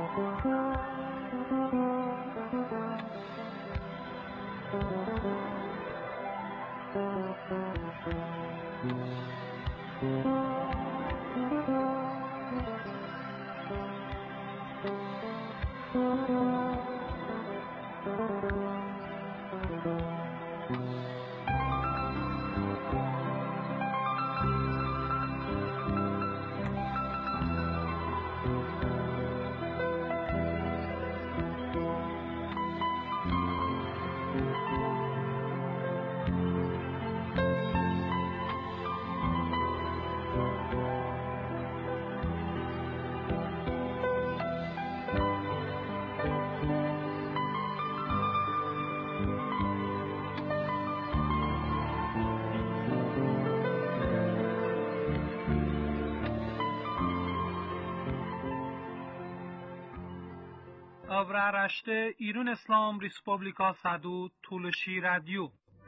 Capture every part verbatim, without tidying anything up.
Avraaraşte İran İslam Respublika Sadu Tuluşi Radyo.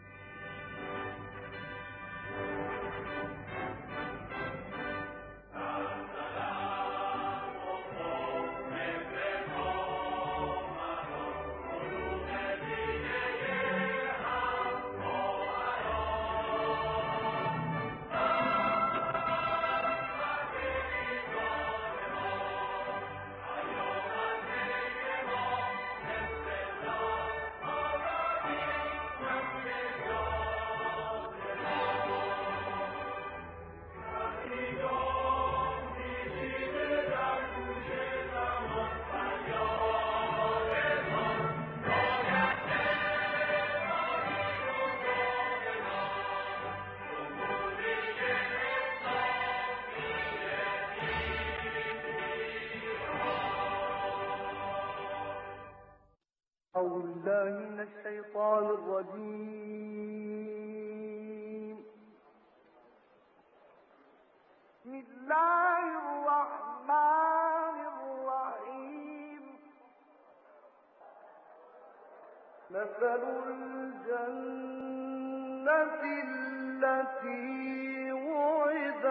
أعوذ بالله من الشيطان الرجيم. بسم الله الرحمن الرحيم. مثل الجنة التي وعد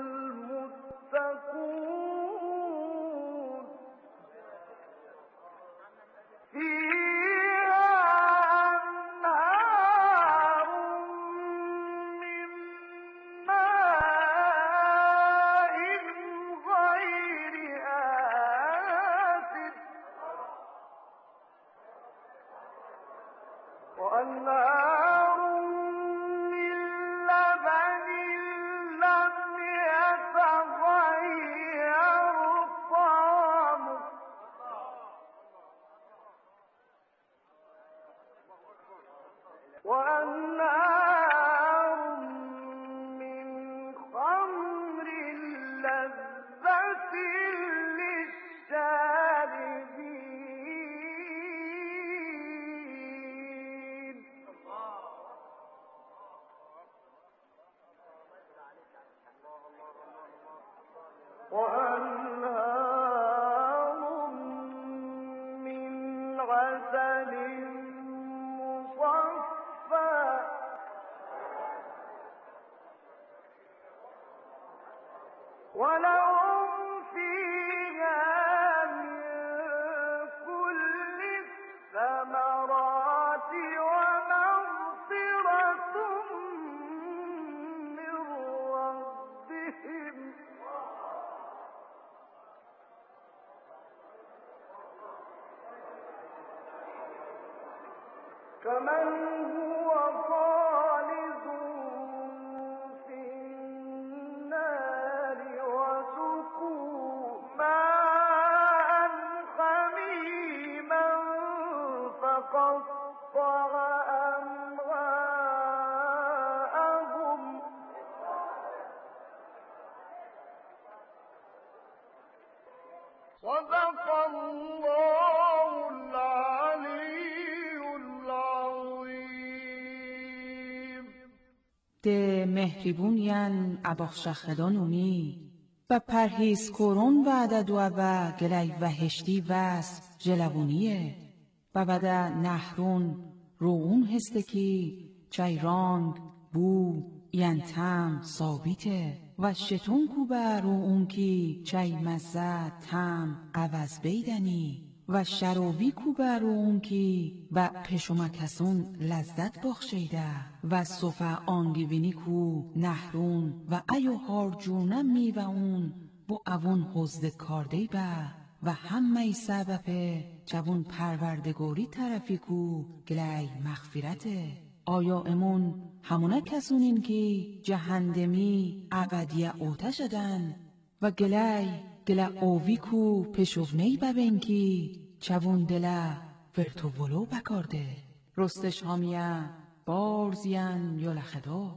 المتقون فيها أنهار من ماء غير آسن وأنهار من لبن لم يتغير طعمه وأنهار من خمر لذة للشاربين وأنهار من عسل مصفى ولهم فيها من كل الثمرات ومغفرة من ربهم كمن هو خالد في النار وسقوا ماء حميما فقطع أمعاءهم صدق الله العلي ده مهربونین اباخشخدانونی و پرهیز کرون و عدد و و گلی و هشتی وست جلوونیه و بده نهرون روون هستکی چای رانگ بو ینتم ثابته و شتون کو بر رو اون کی چای مزه تم عوض بیدنی و شروی کو بر رو اون کی و پشمکسون لذت بخشیده و صفه آنگیبینی کو نهرون و ایو هارجونم می و اون بو اوون حزد کارده به و همه سبب جوون پروردگاری طرفی کو گلی مغفرته. آیا امون همونه کسونین که جهندمی ابدی اوته شدن و گلی گله اووی کو پشوونی ببین که چوون دله فرتو ولو بکارده رستش هامیه بارزین یا لخدا.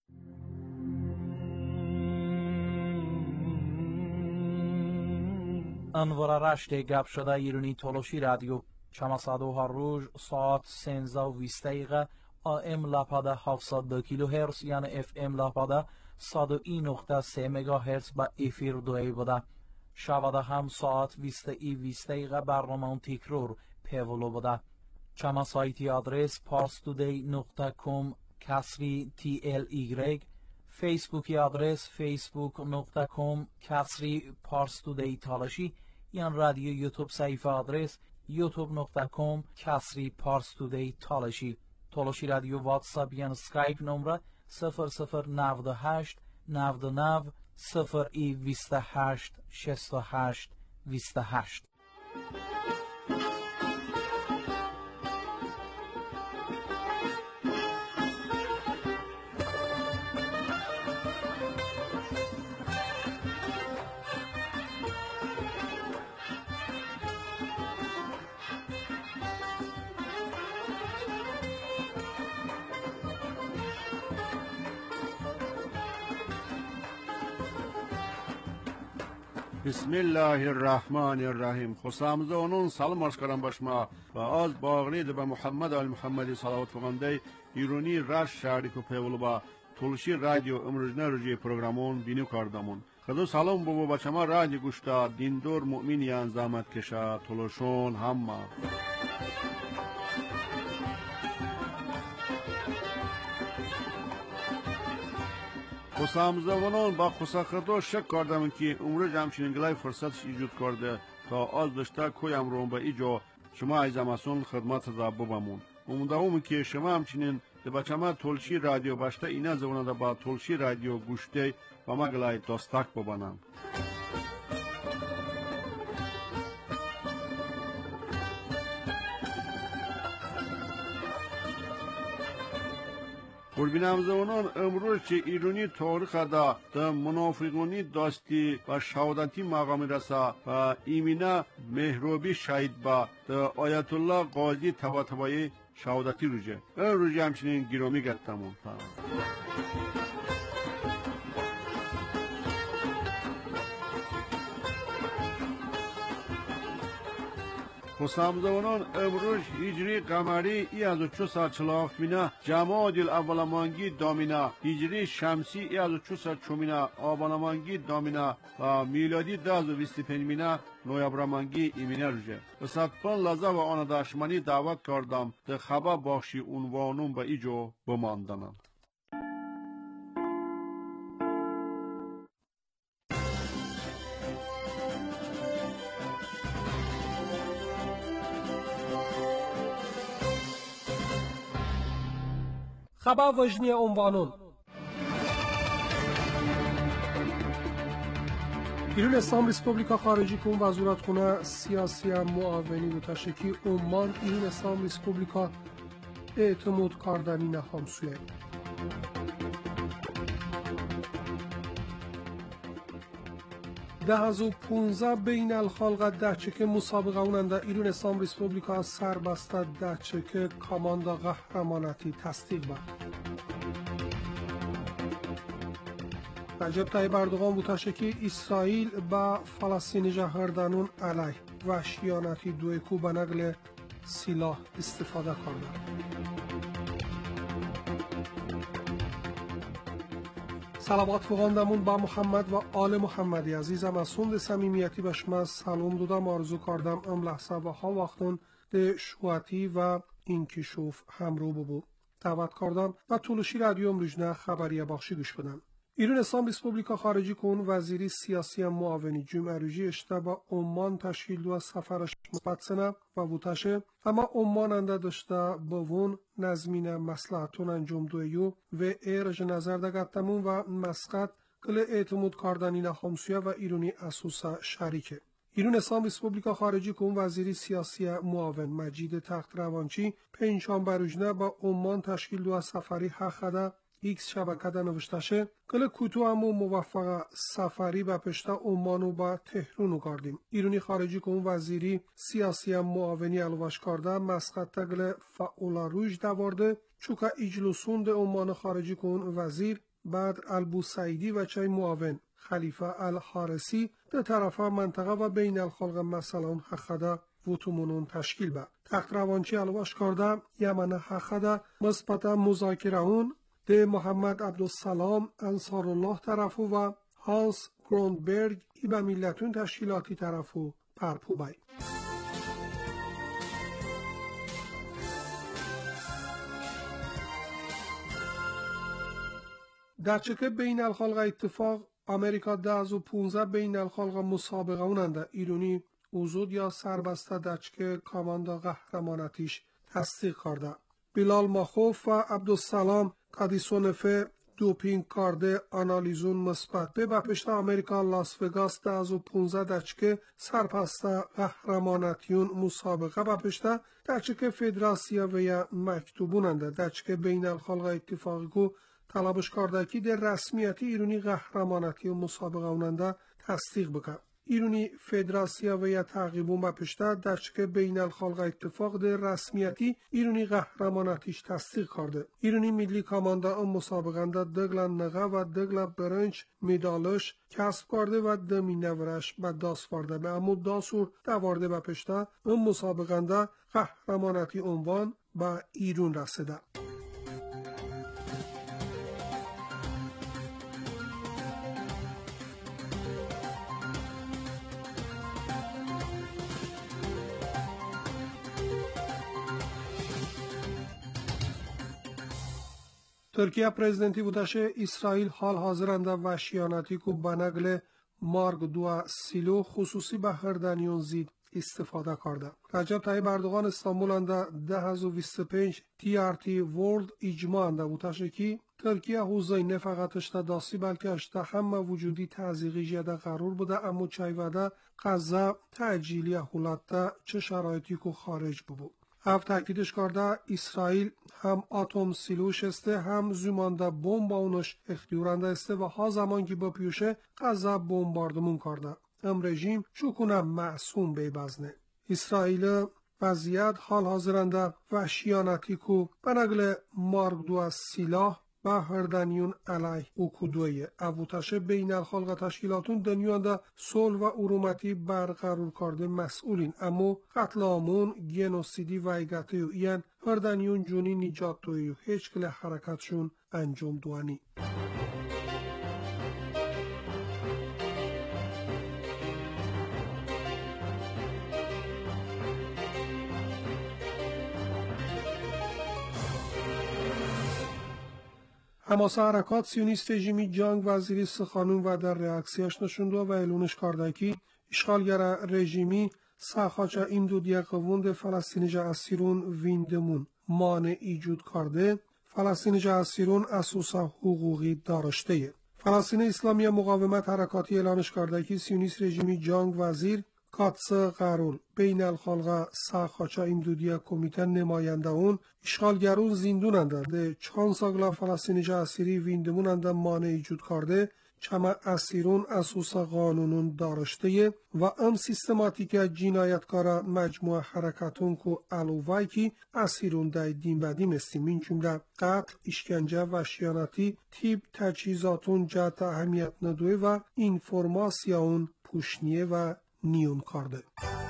انوار رشت گپ شده ایرانی تولوشی رادیو شما صدو هر روز ساعت سنزه و بیست دقیقه آم لپاده هفتصد و دو کیلو هرتز یعنی اف ام لپاده صد و یک نقطه سه مگا هرتز با افیر دوی بوده. شباده هم ساعت بیست ای بیست دقیقه برنامه تکرار پیولو بوده. شما سایتی آدرس parstoday نقطه com کسری تی ال ایگرگ، فیسبوکی آدرس facebook نقطه com کسری parstoday تالشی، یعنی رادیو یوتیوب صفحه آدرس youtube نقطه com کسری parstoday تالشی. تولوشی رادیو واتساپ یعنی سکایپ نمره صفر صفر نود و هشت نود و نه صفر ای بیست و هشت شصت و هشت بیست و هشت. بسم الله الرحمن الرحیم. خوشامد اونون سلام عرض کردم به شما و از باغرید به محمد آل محمدی صلوات فرمانده ایرانی رش شهری که پیولو با تولشی رادیو امروزنه روزی پروگرامون بینو کردمون. خدا سلام بابا بچه ما رادیو گوشتا دیندور مؤمنیان زحمت کشا تولشون همه. خوشامزدگانان با خوشاخدا شک کردم که امروز همچنین گلای فرصتش ایجاد کرده تا از داشته کویم رو به ایجا شما ایزمسون خدمت زبا بمون. امیدوارم که شما همچنین به بچه ما تولشی رادیو باشته اینا زبانه با تولشی رادیو گوشته و ما گلای داستک ببنم. قربینم زمانان امروز چه ایرانی تاریخ دا دا منافقانی داستی و شهادتی مقام رسا و ایمینا مهروبی شهید با دا آیت الله قاضی طباطبایی شهادتی روزه. این روزه همچنین گرامی گرفتمون. خوشامدگانان امروز هجری قمری ای از چهارصد و چهل مینا جمادی الاولمانگی دامینا هجری شمسی ای از چهارصد و چهار آبانمانگی دامینا و میلادی ده و بیست و پنج مینا نویبرمانگی ایمینه روزه. بسطپان لحظه و آن داشمانی دعوت کردم ده خبر بخشی عنوانون به ایجو بماندنم. خبر وجنی عنوانون ایران اسلام ریسپوبلیکا خارجی کن وزارت خونه سیاسی معاونی و تشکی عمان ایران اسلام ریسپوبلیکا اعتماد کردنی نخام سویه ده هزار و پونزده بین الخلق ده چکه مسابقه اوننده ایران اسلام ریسپوبلیکا سربسته ده چکه کاماندا قهرمانتی تصدیق برد. رجب طیب اردوغان بو تشکی اسرائیل با فلسطینی جهردانون علیه وحشیانتی دوی کو به نقل سلاح استفاده کرده. سلامات فوقاندمون با محمد و آل محمدی عزیزم از سوند صمیمیتی به شما سلام دادم آرزو کردم ام لحظه و ها وقتون ده شواتی و اینکشوف همرو ببو دعوت کردم و تولشی رادیو امروزنه خبریه بخشی گوش بدن. ایران اسلام ریسپوبلیکا خارجی کن وزیری سیاسی معاونی جمعروجی اشته با عمان تشکیل دو سفرش مثبت سنه و بوتشه اما عمان انده داشته بوون نظمین مسلحتون انجام دویو و ایرج نظر دگتمون و مسقط کل اعتماد کاردنین همسویه و ایرانی اسوسا شریکه. ایران اسلام ریسپوبلیکا خارجی کن وزیری سیاسی معاون مجید تخت روانچی پنجشنبه بروجنه با عمان تشکیل دو سفری حقده ایکس شبکه ده نوشتشه کل کوتو همو موفق سفری به پشت عمانو با تهرانو کردیم. ایرانی خارجی کن وزیری سیاسی معاونی الوش کرده مسقط تگل فعولا روش دوارده چوکا اجلسون ده عمان خارجی کن وزیر بعد البوسعیدی و چای معاون خلیفه الحارسی ده طرف منطقه و بین الخلق مسئلون حقده وطمونون تشکیل به. تخت روانچی الوش کرده یمن حقده مثبت مذاکره اون ده محمد عبدالسلام انصارالله طرفو و هانس گروندبرگ ای به ملتون تشکیلاتی طرفو پرپو بای. در چکه بین الخلق اتفاق امریکا ده از و پونزه بین الخلق مسابقه اوننده ایرانی وزود یا سربسته در چکه کاماندا قهرمانتیش تصدیق کرده. بلال ماخوف و عبدالسلام کادیسونفه دوپینگ کارده آنالیزون مثبت به بپشت امریکا لاس وگاس ده از و پونزه دچکه سرپسته قهرمانتیون مسابقه بپشته دچکه فدراسیا و یا مکتوبوننده دچکه بین الخلق اتفاقی کو طلبش کاردکی در رسمیتی ایرانی قهرمانتی و مسابقه اوننده تصدیق بکن. ایرانی فدراسیا و یا تعقیبون بپشته در چکه بین الخلق اتفاق در رسمیتی ایرانی قهرمانتیش تصدیق کرده. ایرانی ملی کاماندا اون مسابقه دگل نغه و دگل برنج میدالش کسب کرده و دمی نورش به داست وارده به امو داسور دوارده بپشته اون مسابقه قهرمانتی عنوان به ایران رسیده. ترکیه پرزیدنتی بودشه اسرائیل حال حاضرنده وحشیانتی کو بنگل مارگ دو سیلو خصوصی به هردنیون زید استفاده کرده. رجب طیب اردوغان استانبول انده ده از و بیست و پنج تی آر تی ورلد اجماع انده بودشه که ترکیه حوزه نه فقط اشته داسی بلکه اشته همه وجودی تعزیقی جده قرار بوده اما چایوده قضا تعجیلی حولته چه شرایطی کو خارج بود. هفت تاکیدش کرده اسرائیل هم آتوم سیلوش استه هم زمانده بمب اونش اختیارنده استه و ها زمان که با پیوشه قضا بمباردمون کرده. ام رژیم چوکونه معصوم بیبزنه. اسرائیل وضعیت حال حاضرنده وحشیانتی کو بنگل مارگ دو از سلاح به هردنیون علیه او کدویه. اوتشه بین الخلق تشکیلاتون دنیانده صلح و ارومتی برقرار کرده مسئولین اما قتل آمون گنوسیدی و ایگتیو این هردنیون جونی نجات دویو هیچ کل حرکتشون انجام دوانی. حماس حرکات سیونیست رژیمی جنگ وزیری سخانون و در ریاکسیاش نشونده و اعلونش کرده که اشغالگر رژیمی ساخاچا این دو دیگه قوند فلسطینی اسیرون ویندمون مانع ایجود کرده فلسطینی اسیرون اساسا حقوقی داشته. فلسطین اسلامی مقاومت حرکاتی اعلانش کرده که سیونیست رژیمی جنگ وزیر کاتس قرول بین الخلق ساخاچا این دو دیگه کمیته نماینده اون اشغالگرون زندوننده ده چند ساگلا فلسطینی اسیری ویندموننده مانع ایجود کرده چما اسیرون اساسا قانونون داشته و ام سیستماتیک جنایتکار مجموعه حرکتون کو الووی کی اسیرون دای دین بدیم استیم این جمله قتل اشکنجه و شیانتی تیپ تجهیزاتون جهت اهمیت ندوه و اینفورماسیون پوشنیه و نیون کرده.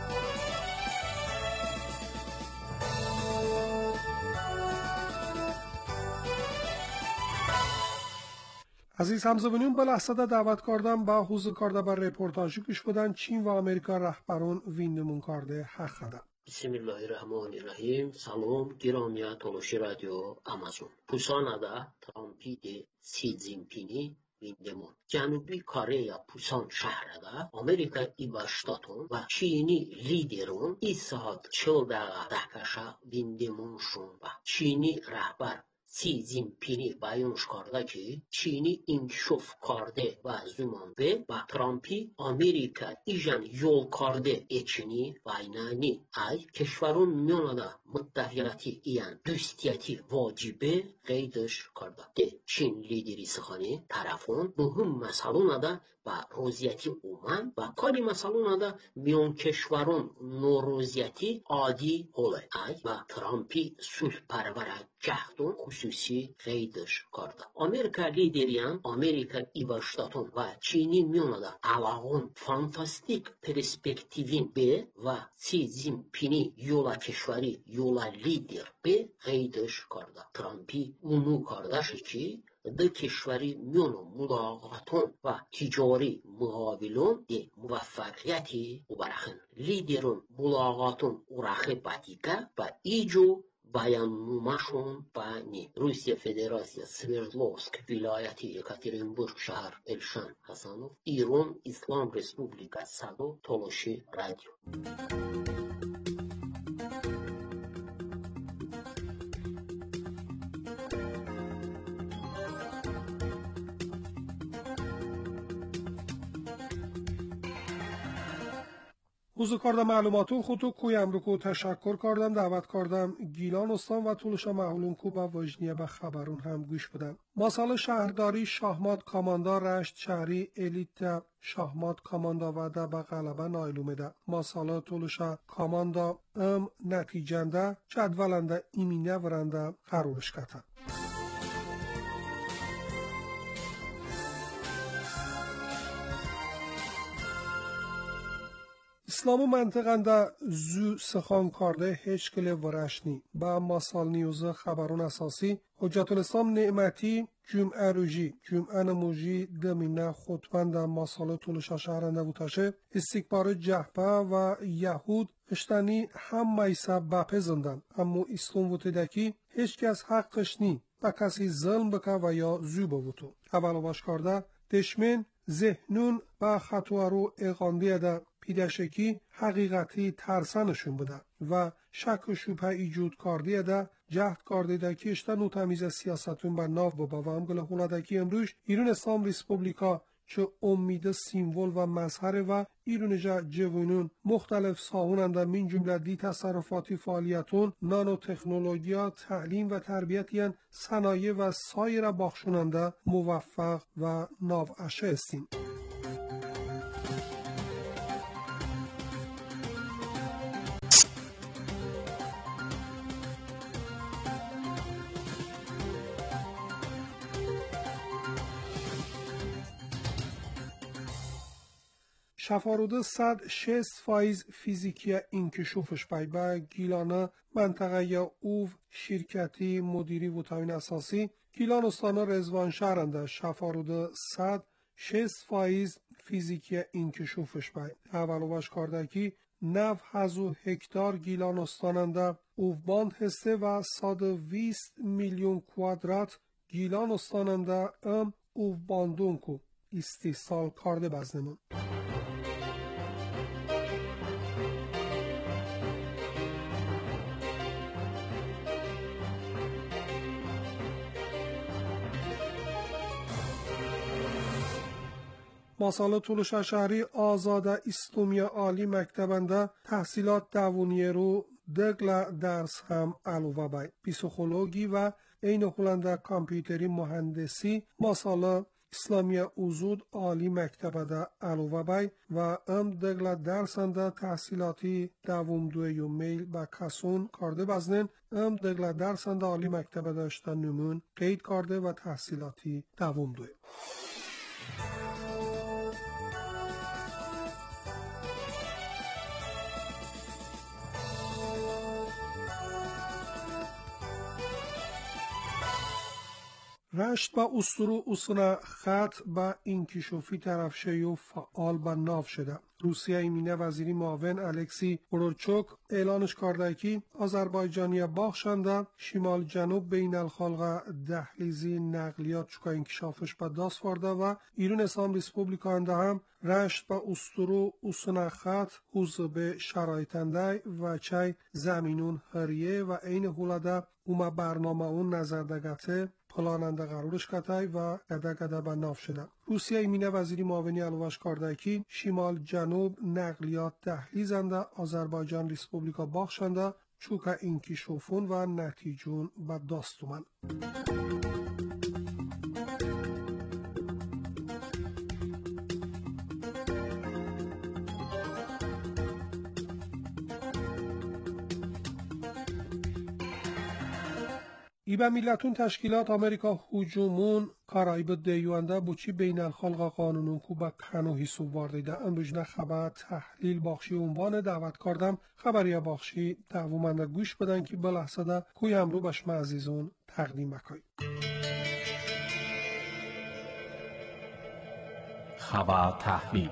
عزیز همزبانیون به لحظه دعوت کردم با حضور کرده بر رپورتاجی کش بودن چین و امریکا رهبران ویندمون کرده حق ده. بسم الله الرحمن الرحیم. سلام گرامی تلاشی رادیو آمازون. پوسانادا ترامپید سی جینپینی виндемон. Ҷанубӣ Корея Пусон шаҳрада Америкаи Вашингтон ва Чини лидерон ин соат чил дақиқа даҳкаша виндемоншон ва Чини раҳбар Си Цзиньпини баёнш карда ки Чини инкишоф карде ва зумонбе ба Трампи Америка ижан ёл карде эчини вайнани ай кишварон мёнада муттаҳиятӣ иян дӯстияти воҷибе қайдаш карда. Де Чин лидери сухани тарафон муҳим масъалунада ба розияти уман ва кори масъалунада миён кишварон норозияти одӣ ҳоле ай ва Трампи сулҳпарвара ҷаҳдон хусусӣ қайдаш карда. Америка лидериян Америка и Вашингтон ва Чини миёнада алагон фантастик перспективин бе ва Си Цзиньпини ёла кишвари ёла лидер бе қайдаш карда. Трампи уну кардаши ки ду кишвари миёно мулоқотон ва тиҷорӣ муовилон де муваффақияти убарахин. Лидерон мулоқотон урахи батика ва иҷо баянномашон бани Русия Федерация Свердловск вилояти Екатеринбург шаҳр Элшан Ҳасанов, Ирон Ислом Республика Садо Толоши радио. روزو کردم معلوماتون خودتو کویم رو کو تشکر کردم دعوت کردم گیلان استان و طولشا محلون کو با وجنیه به خبرون هم گوش بدن. مسئله شهرداری شاهمات کاماندا رشت شهری الیت شاهمات کاماندا و ده به غلبه نایلومه ده. مسئله طولشا کاماندا ام نتیجنده جدولنده ایمینه ورنده قرارش کتن. اسلام منطقه زو سخان کرده هیچ کلی ورشنی با مسال نیوز خبرون اساسی حجت الاسلام نعمتی جمعه روژی جمعه نموژی دمینه خطبند مسال طولشا شهرنده بوتاشه استکبار جهبه و یهود اشتنی هم میسه بپه زندن اما اسلام بوتدکی هیچ کس حقش نی با کسی ظلم بکه و یا زو بوتو اولو باش کرده دشمن ذهنون با خطوارو اقاندیه ده پیداشکی حقیقتی ترسانشون بوده و شک و شبه ایجود کردیه ده جهد کرده که اشتن و تمیز سیاستون بر ناف بابا و همگل خولدکی امروش ایران اسلام ریسپوبلیکا چه امید سیمبول و مظهر و ایران جا جوانون مختلف ساهوننده من جمله دی تصرفاتی فعالیتون نانو تکنولوژیا تعلیم و تربیتیان صنایع و سایر باخشوننده موفق و ناوعشه استیم. شفاروده صد شست فایز فیزیکی انکشوفش بای با گیلانه منطقه اوو شرکتی مدیری و تامین اساسی گیلان استانه رزوان شهرنده شفاروده صد شست فایز فیزیکی انکشوفش بای اولو باش کردکی نو هزو هکتار گیلان استاننده اوو باند هسته و صد ویست میلیون کوادرات گیلان استاننده ام اوو باندون کو استیصال کرده بزنمون. مسئله طولشا شهری آزاده اسلامی عالی مکتبنده تحصیلات دوونیه رو دگل درس هم علاوه بای پیسیکولوژی و این خلنده کامپیوتری مهندسی مسئله اسلامی اوزود عالی مکتبنده علاوه بای و ام دگل درسنده تحصیلاتی دوم دوی میل با کسون کرده بزنن ام دگل درسنده عالی مکتبنده اشتن نمون قید کرده و تحصیلاتی دوم دوی. رشت با اسطورو اسنا خط با انکشافی طرفشه و فعال با ناف شده. روسیه ایمینه وزیری معاون الکسی اورورچوک اعلانش کرده که آذربایجانیا باخشنده شمال جنوب بین الخلق دهلیزی نقلیات چکا انکشافش به دست ورده و ایران اسلام ریسپوبلیکا انده هم رشت به استرو اسنخط حوز به شرایطنده و چای زمینون هریه و این هولده اوما برنامه اون نظردگته پلاننده قرارش کتای و گده گده به ناف شده. روسیه ایمینه وزیری معاونی علوش کرده که شمال جنوب نقلیات دهلیزنده آذربایجان ریسپوبلیکا باخشنده چوکا انکشافون و نتیجون به داستومن. ای به میلتون تشکیلات آمریکا هجومون کارایب دیوانده بوچی بین الخلق قانونون کو با کنو حسوب واردیده انبجنه خبر تحلیل باخشی عنوان دعوت کردم خبری باخشی دعومنده گوش بدن که بلحظه ده کوی امرو بشم عزیزون تقدیم بکای. خبر تحلیل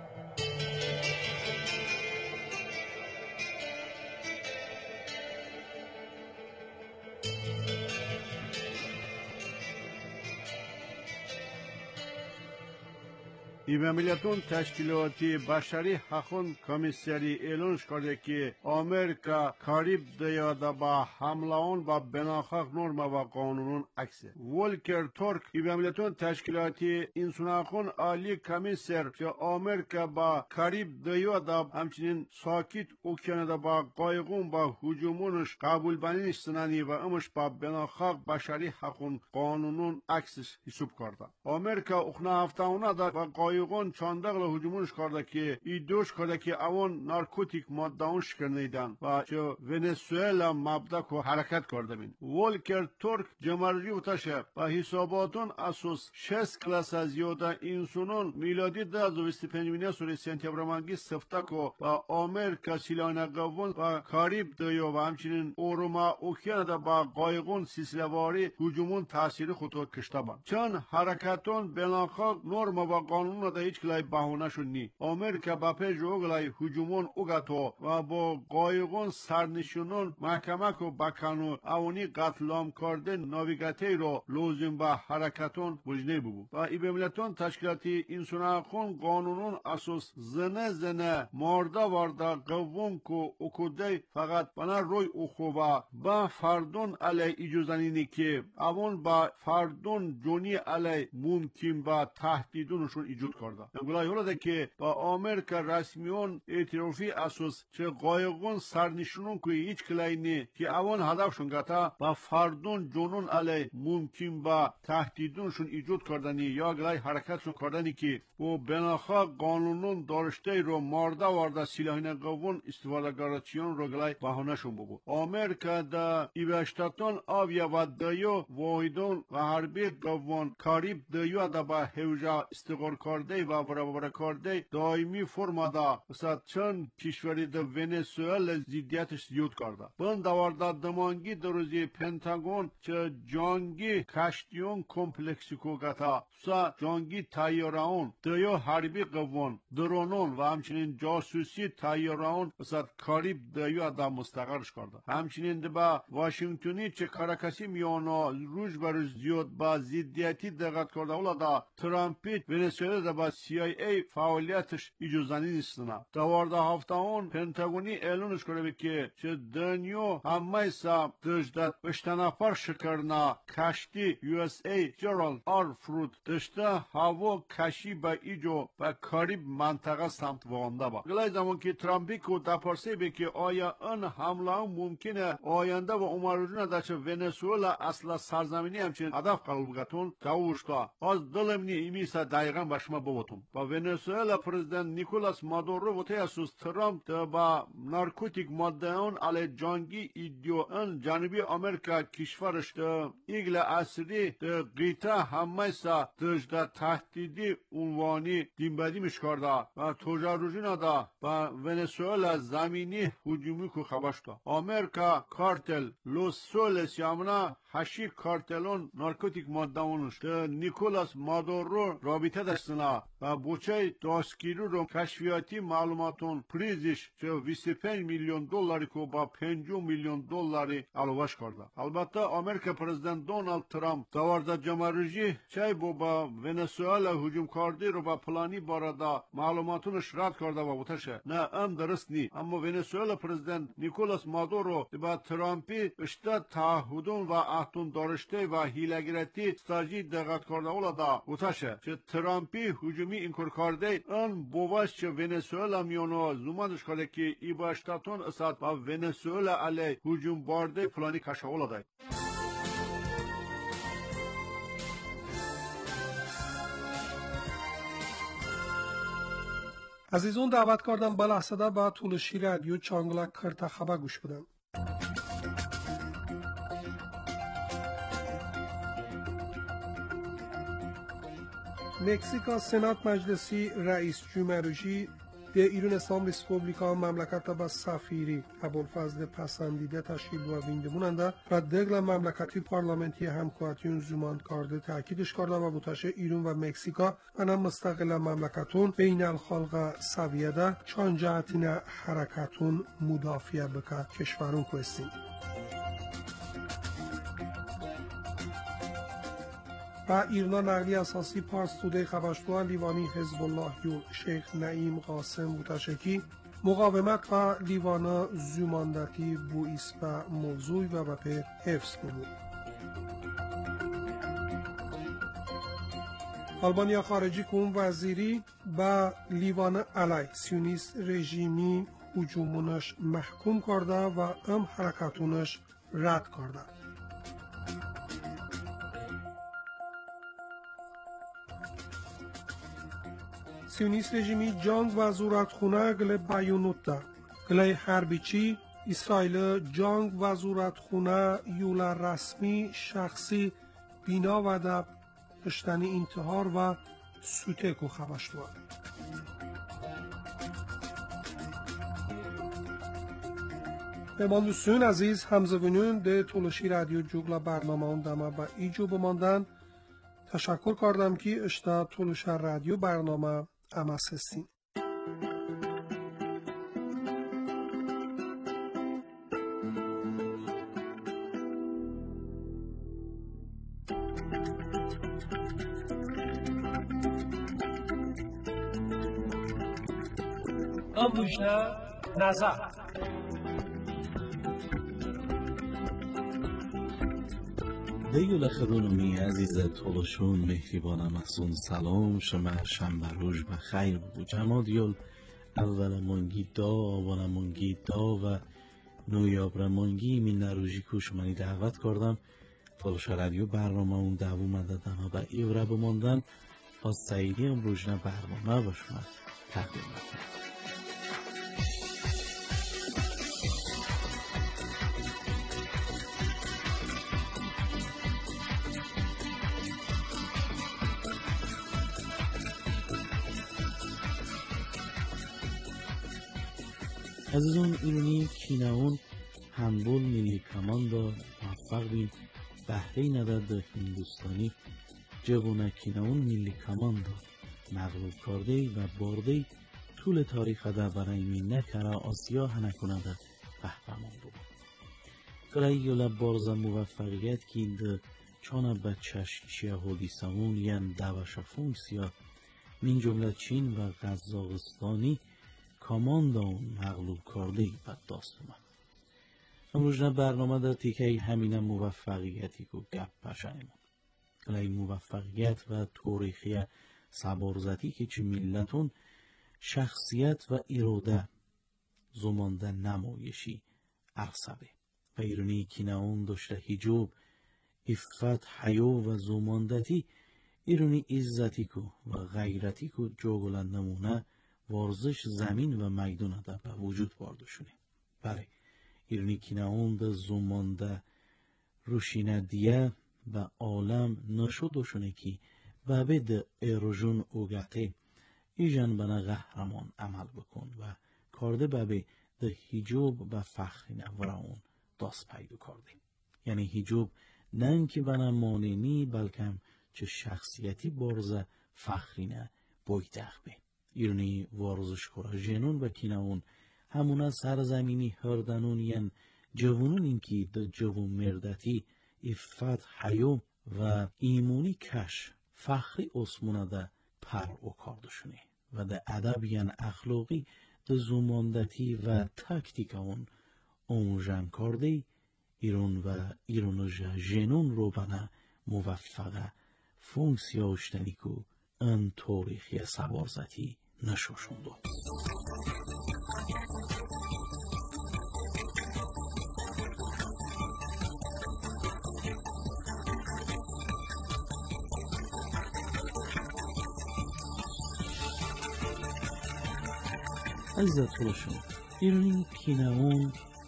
ایمامیلیتون تشکیلاتی بشری حقوق کمیسری اعلان کرده که آمریکا قریب دیاده با حملهان و بناحق نرم و قانون عکس ولکر تورک ایمامیلیتون تشکیلاتی انسان حقوق عالی کمیسر که آمریکا با قریب دیاده همچنین ساکت اوکیانده با قایقون با هجومونش قبول بنیش سنانی و امش با بناحق بشری حقوق قانون عکسش حساب کرده. آمریکا اخنا هفتهونه دا با قایقون چاندقل هجومونش کرده که ایدوش کرده که اون نارکوتیک ماده شکنیدن و چه ونزوئلا مبدأ و حرکت کرده بین. ولکر تورک جمهوری وتشه با حساباتون اساس شصت کلاس از یودا انسانون میلادی ده هزار و بیست و پنج سال سپتامبر مانگی سفتاکو با آمریکا سیلان قوون و کاریب دیو و همچنین اوروما اوکیاندا با قایقون سیسلواری هجومون تاثیر خود کشته بند. چون حرکتون بناحق نرم و قانون دا هیچ کلای بهونه شد نی. آمریکا با پیش اوگلای هجومون اوگاتو و با قایقون سرنشینون محکمه کو بکنو اونی قتلام کرده ناویگاتی رو لازم با حرکتون بجنه بگو. و ای بملتون تشکیلاتی انسان حقوق قانونون اساس زنه زنه مرده وارده قوون کو اوکوده فقط بنا روی اوخوبا با فردون علی ایجوزنینی که اون با فردون جونی علی ممکن با تهدیدونشون ایجود کرده. نگولای هولاده که با آمریکا رسمیون اعترافی اساس چه قایقون سرنشینون که هیچ کلاینی که اون هدفشون گتا با فردون جونون علی ممکن با تهدیدونشون ایجود کردنی یا گلای حرکتشون کردنی که و بناخا قانونون دارشته رو مرده وارده سلاحین قوون استفاده گراتیون رو گلای بهانهشون بگو. آمریکا دا ایوشتاتون آویا و دایو واحدون و حربی قوون کاریب دایو دا با هوجا استقرار کرده و برابر کرده دائمی فرما دا مثلا چند کشوری دا ونزوئلا زیدیتش زیاد کرده. بند وارده دمانگی دروزی پنتاگون چه جانگی کشتیون کمپلکسی کو گتا سا جانگی تایراون دایو حربی قوون درونون و همچنین جاسوسی تایراون مثلا کاریب دایو دا مستقرش کرده. همچنین با واشنگتنی چه کاراکاسی میانا روز بر زیاد با زیدیتی دقت کرده اولا دا ترامپی ونزوئلا دا با سی آی ای فعالیتش اجازه‌نی نیستنا. دوارده هفته اون پنتاگونی اعلانش کرده که چه دنیو همه سا دجدت بشتنافر شکرنا کشتی یو اس ای جرال آر فروت دشته هوا کشی با ایجو و کاریب منطقه سمت وانده با. گلای زمان که ترامپی کو دپرسه بی که آیا ان حمله ممکنه آینده و امروزونه دا چه ونزوئلا اصلا سرزمینی همچنین هدف قرار بگتون جاوشتا از دلم نی ایمیسا دقیقا باشما بوتون. با ونزوئلا پرزیدنت نیکولاس مادورو و تیاسوس ترامپ با نارکوتیک مادهان علی جانگی ایدیو ان جانبی آمریکا کشورش ده ایگل اصلی ده قیتا همه سا دجده تهدیدی عنوانی دیمبدی مشکرده و تجاروجینا دا با ونزوئلا زمینی هجومی کو خبشتا. آمریکا کارتل لوس سولس یامنا هشی کارتلون نارکوتیک مادهونش ده نیکولاس مادورو رابطه دستنا و بوچه داسکیرو رو کشفیاتی معلوماتون پریزش چه بیست و پنج میلیون دلاری که با پنج میلیون دلاری علاوهش کرده. البته آمریکا پرزیدنت دونالد ترامپ دوارده جمهوری چه با ونزوئلا هجوم کرده رو با پلانی بارده معلوماتونش رد کرده و بوتشه. نه ام درست نی. اما ونزوئلا پرزیدنت نیکولاس مادورو با ترامپی اشته تعهدون و احتون دارشته و هیلگرتی استاجی دقت کرده اولادا بوتشه. چه ترامپی هجومی اینکار کرده ان بواش چه ونزوئلا میونو زمانش کرده که ای باشتاتون اسات با ونزوئلا علی هجوم بارده پلانی کشه اولادا. عزیزون دعوت کردم به لحظه ده به طولشی رادیو چانگلک کرتا خبر گوش بدن. مکسیکا سنات مجلسی رئیس جمهوری ده ایران اسلام ریسپوبلیکا مملکت با سفیری ابوالفضل پسندیده تشکیل و وینده بوننده و دگل مملکتی پارلمنتی همکارتیون زمان کرده تاکیدش کرده و بوتشه ایران و مکسیکا انا مستقل مملکتون بین الخلق سویده چان جهتین حرکتون مدافع بکرد کشورون کوستین. و ایرنا نقلی اساسی پارس توده خبشتوها لیوانی حزب الله یول شیخ نعیم قاسم بوتشکی مقاومت و لیوانا زوماندتی بو ایسپا موضوع و بپه حفظ بود. آلبانیا خارجی کن وزیری با لیوانا علی سیونیست رژیمی هجومونش محکوم کرده و ام حرکتونش رد کرده. سیونیست رژیمی جنگ و زورتخونه گل بیانوت ده. گل حربیچی اسرائیل جنگ و زورتخونه یولا رسمی شخصی بینا و ده پشتنی انتحار و سوتکو خبشتوه. بماندوستون عزیز همزبونون ده طولشی رادیو جوگلا برنامه اون دمه و ایجو بماندن تشکر کردم که اشتا طولش رادیو برنامه امس هستین. امروزه نظر دیگه خدونمی عزیز طولشون مهریبانم ازون سلام شما شنبه روز بخیر و جمادیول اول منگی دا آبان منگی دا و نویابر منگی من نروژی که شمانی دعوت کردم طولش رادیو برنامه اون دعوو مددن ها به ایوره بماندن از سایدی امروزنه برنامه با شما تقدیم میکنم. عزیزان ایرانی کیناون هندبال ملی کماندا موفق بین بهره نداد هندوستانی جوان کیناون ملی کماندا مغلوب کرده و برده طول تاریخ ده برای مینه کرا آسیا هنکنه ده قهرمان بود. کلایی یولا بارز موفقیت که ده چانه بچش شیهودی سامون یعن دوش فونکسیا من جمله چین و قزاقستانی کاماندان مغلوب کرده بد داست اومد. امروزنه برنامه در تیکه همین موفقیتی که گپ پشنیم. کلای موفقیت و تاریخی سبارزتی که چه ملتون شخصیت و اراده زمانده نمایشی عرصبه. و ایرانی کیناون داشته حجاب، افت، حیا و زماندتی ایرانی عزتی که و غیرتی که جاگلن نمونه ورزش زمین و میدان ده به وجود باردشونه. بله ایرانی کیناون ده زمانده روشینه دیه و عالم نشدشونه که و به ده ایروژون اوگته ایجان بنا قهرمان عمل بکن و کرده به ده حجاب و فخر نورا اون داست پیدا کرده. یعنی حجاب نه که بنا مانینی بلکم چه شخصیتی بارزه فخرینه بایدخ به. ایرانی ورزشکارا جنون و کیناون همونا سرزمینی هردنون ین جوانون اینکی د جوان مردتی افت حیوم و ایمونی کش فخری اسمونه ده پر و کاردشونه و ده ادب ین اخلاقی ده زوماندتی و تاکتیک اون اونجان کرده ایران و ایرانوژا جنون رو بنا موفقه فونکسیاشتنی که ان تاریخی سوارزتی نشوشونده. عزیزت خودشون ایرانی کیناون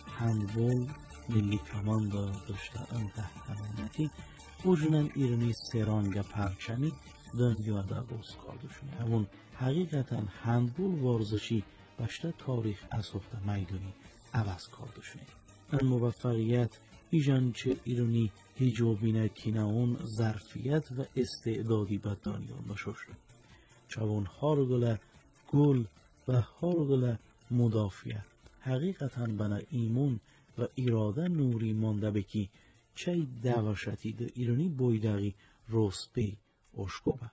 هندبال ملی کماندا داشته ام قهرمانتی وجودن ایرانی سرانگ پرچمی دنیا در روز کاردشونه. همون حقیقتا هندبال ورزشی بشته تاریخ اسفت میدونی عوض کاردشونه. این موفقیت ایجان چه ایرانی هیجوبینه کیناون ظرفیت و استعدادی به دنیا نشوشته. چون هارگل گل و هارگل مدافعه حقیقتا بنا ایمون و اراده نوری مانده بکی چه دوشتی ده ایرانی بایداغی روسپی اشکوبه.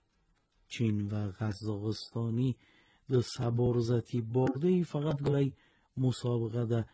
چین و قزاقستانی ده سبارزتی برده فقط گلی مسابقه ده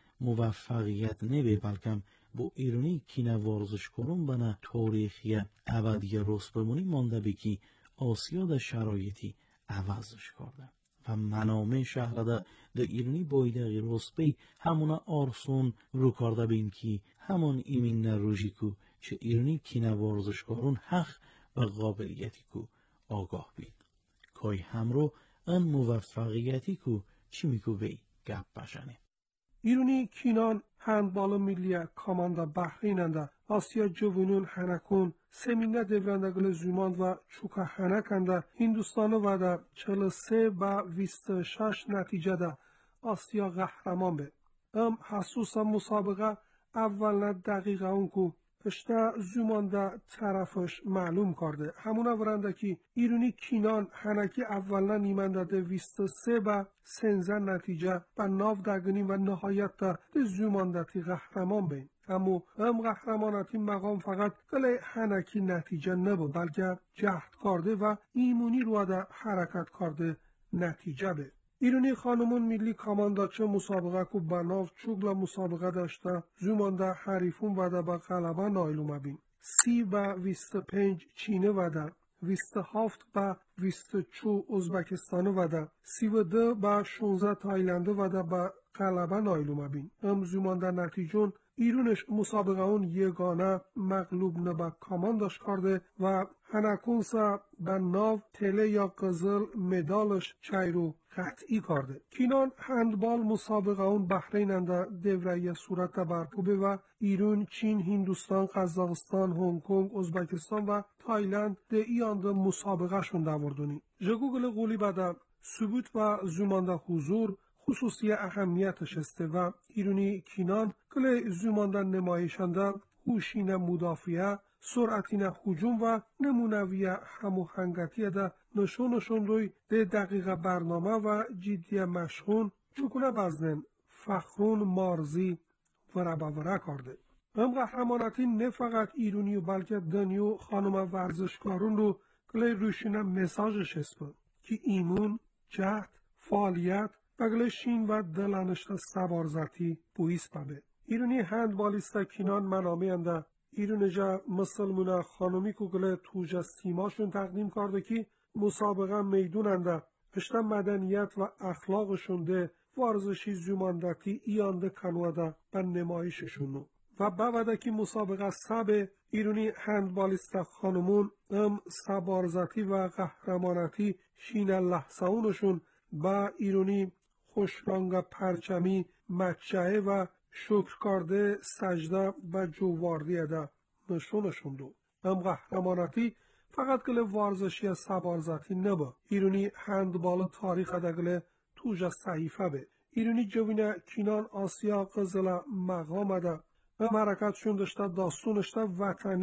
موفقیت نبی بلکم با ایرانی کینه ورزش کنون بنا تاریخی ابدی روسپمونی مانده بکی آسیا ده شرایطی عوضش کرده. و منامه شهر ده ده ایرانی بایداغی روسپی همونا آرسون رو کرده بین که همون ایمین نروژی که چه ایرانی کینه ورزش کنون حق و قابلیتی که آگاه بید. کای همرو ان موفقیتی که چی میکو بی گپ بشنه. ایرانی کینان هندبال ملی کاماندا بحریننده آسیا جوونون هنکون سمینه دورندگل زومان و چوکا هنکنده هندوستان و در چهل و سه با بیست و شش نتیجه ده آسیا قهرمان به. ام حسوسا مسابقه اول دقیقه اون که اشته زومان ده طرفش معلوم کرده. همونا ورنده که ایرانی کینان هنکی اولا نیمنده ده بیست و سه با سنزه نتیجه با ناف دگنی و نهایت ده ده زومان ده تی قهرمان بین. اما ام قهرماناتی مقام فقط گله هنکی نتیجه نبود بلکه جهد کرده و ایمونی رو ده حرکت کرده نتیجه به. ایرانی خانمون ملی کامانداچه مسابقه کو بناف چوگلا مسابقه داشته زومانده حریفون وده با غلبه نایل اومدین. سی با بیست و پنج چینه وده، بیست و هفت با بیست و چهار ازبکستان وده، سی و دو با شانزده تایلند وده با غلبه نایل اومدین. ام زومانده نتیجون ایرونش مسابقه اون یگانه مغلوب نبا کامانداش کرده و هنکونسا به ناو تله یا قزل مدالش چایرو قطعی کرده. کینان هندبال مسابقه اون بحریننده دوره صورت برکوبه و ایران، چین، هندوستان، قزاقستان، هنگ کنگ، ازبکستان و تایلند ده ایانده مسابقه شون دوردونی. جگوگل قولی بده ثبوت و زومانده حضور خصوصی اهمیتش است و ایرانی کینان کل زوماندن نمایشنده هوشین مدافعه سرعتین هجوم و نمونوی هماهنگتی ده نشونشون روی ده دقیقه برنامه و جدی مشغون چکونه بزنن فخرون مارزی وربا ورا کرده. هم قهرماناتی نه فقط ایرانی و بلکه دنیو خانم ورزشکارون رو کل روشین مساجش اسپن که ایمون، جهد، فعالیت بگل شین و دلانشت سبارزتی بویس ببه. ایرانی هندبالیستا کینان منامه انده ایرانی جا مسلمونه خانمی که گله توجه سیماشون تقدیم کرده که مسابقه میدون انده اشتا مدنیت و اخلاقشون ده ورزشی زوماندتی ایانده کنوده به نمایششونو و بعد که مسابقه سب ایرانی هندبالیستا خانمون ام سبارزتی و قهرمانتی شین لحظهونشون با ایرانی خوشرنگ پرچمی مچعه و شکر کرده سجده و جواردی ده نشونشون دو. هم قهرماناتی فقط گله ورزشی سبارزتی نبا. ایرانی هندبال تاریخ دگله توجه صحیفه به. ایرانی جوینه کینان آسیا قزل مقام ده و مرکتشون داشته داستونشته وطنی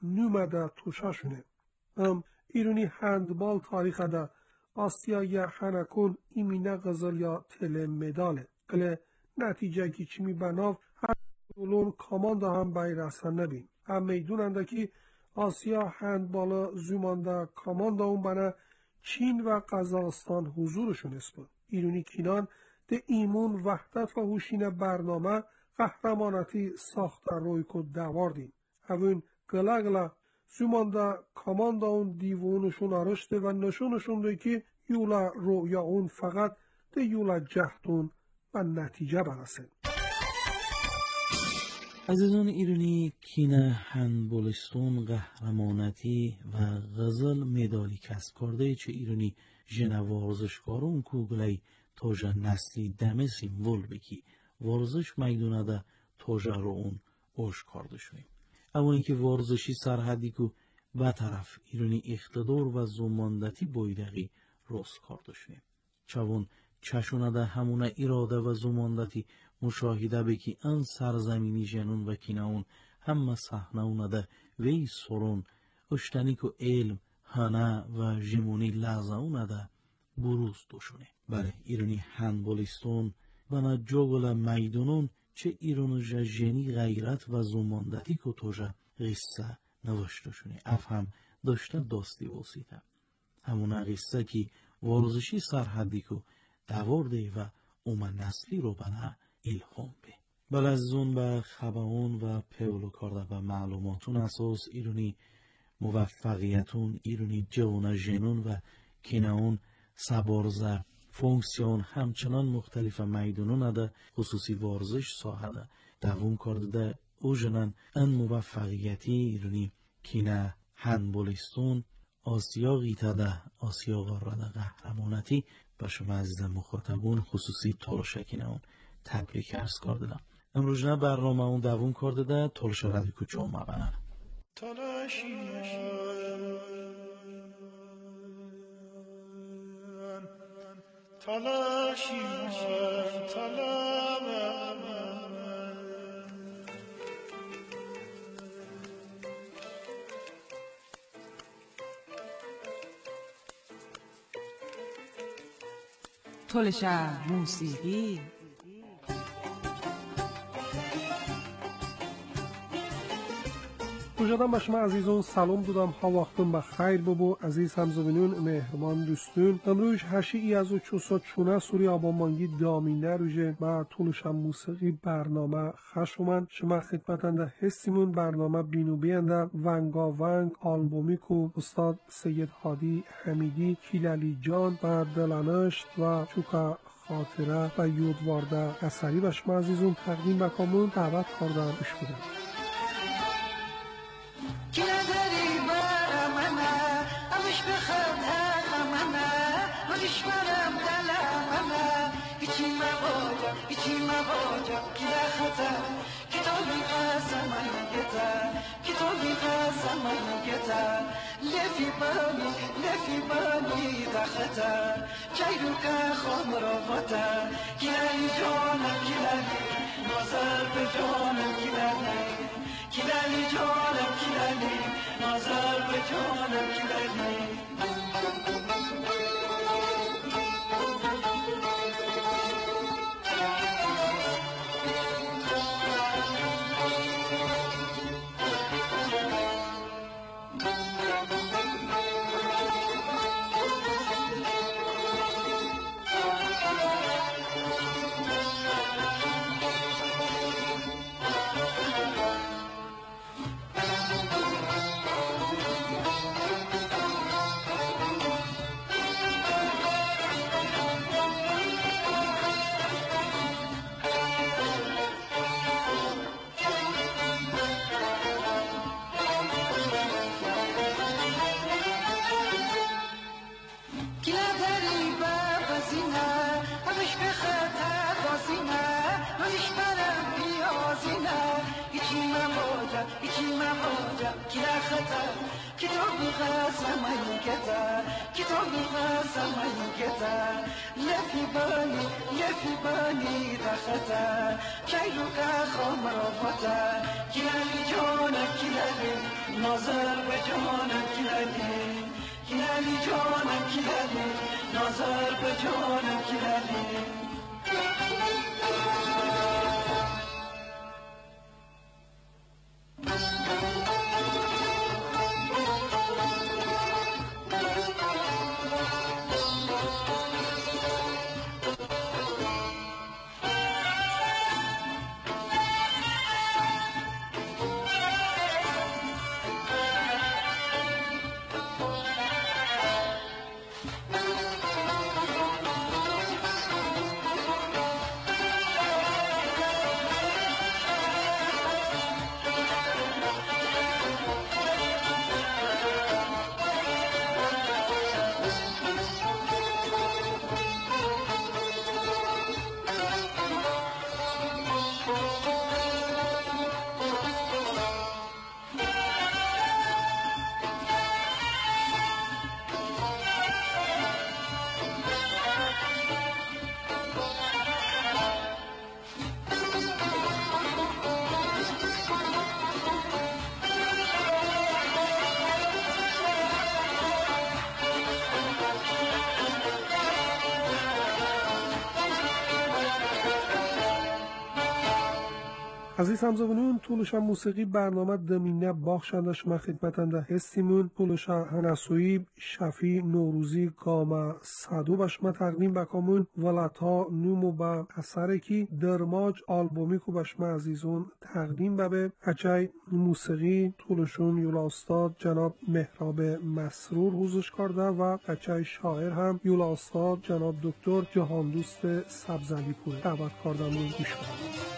نومده توشاشونه. ام ایرونی هندبال تاریخ ده آسیای هنکون ایمینه غزل یا تل مداله. کله نتیجه کی چی بناف هر دولون کامانده هم بیرسن نبین. هم میدوننده که آسیا هندبال زمانده کامانده اون بنا چین و قزاقستان حضورشون است بود. ایرونی کینان ده ایمون وحدت و هوشین برنامه قهرمانتی ساخته روی که دواردین. اوین گله گله زمانده کامانده اون دیوونشون آرشته و نشونشون ده که یولا رویا اون فقط ده یولا جهتون و نتیجه برسه. عزیزان ایرانی کینه هندبالستون قهرمانتی و غزل مدالی کسب کرده چه ایرانی جن ورزشکارون کوگلی توجه نسلی دمه سیمبول بکی ورزش میدونه ده توجه رو اون اوش کرده شویم. اما اینکه ورزشی سرحدی که به طرف ایرانی اقتدار و زماندتی بایدقی روز کرده شویم. چون چشونه ده همونه اراده و زماندتی مشاهده بکی ان سرزمینی جنون و کیناون همه صحنه اونه ده وی سرون اشتنی که علم هنه و جمونی لحظه اونه ده بروز دوشونه. بله ایرانی هندبالستون بنا جوگل میدونون چه ایرانو جنی غیرت و زماندتی که توجه قصه نوشته شونه افهم داشته داستی وسیده همون قصه که ورزشی سرحدی که دوارده و اومن نسلی رو بنا الهام به بل از اون به خبرون و پیولو کرده و معلوماتون اساس ایرانی موفقیتون ایرانی جوان جنون و کیناون سبارزه فونکسیون همچنان مختلف میدونون ده خصوصی ورزش ساحه ده دوام کرده او جنن ان موفقیتی ایرانی کینه هندبالستون آسیا غیته ده آسیا غرده قهرمانتی به شما عزیز مخاطبون خصوصی تالشکینه اون تبریک ارز کرده ده امروز نه برنامه اون دوام کرده ده تالش رادیو کوچه مبنن تلاشیان تلامم تلش موسیقی مجدد به شما عزیزان سلام دادم ها وقتون بخیر ببو عزیز همزبینون مهرمان دوستون امروز هشی ای از و چوسا چونه سوری آبامانگی دامینه روژه با طولش موسیقی برنامه خشومن شما خدمتنده حسیمون برنامه بینو بینده ونگا ونگ آلبومی کو استاد سید هادی حمیدی کیلالی جان و دلانشت و چوکا خاطره و یودوارده اثری به شما عزیزون تقدیم بکنم دعوت کردم گوش بدم. لفي بالي لفي بالي دختا جايلك خمر غتا كلالي جونا كلالي نظر بجونا كلالي كلالي جونا كلالي نظر بجونا كلالي کی مبادا کی خطر کتاب قسم کتا کتاب قسم کتا لفی بانی لفی بانی دختا کیلو که خمر فتا کیلی جان کیلی نظر به جان کیلی کیلی جان کیلی نظر به جان کیلی عزیز همزبانون طولش موسیقی برنامه دمینه باخشنده شما خدمتنده هستیمون طولش هنسوی شفی نوروزی کام صدو به شما تقدیم بکامون ولتا نومو با اثره کی درماج آلبومی کو به شما عزیزون تقدیم ببه اچای موسیقی طولشون یولا استاد جناب مهراب مسرور حوزش کرده و اچای شاعر هم یولا استاد جناب دکتر جهاندوست سبزعلی پور دعوت کردمون گوش کنید.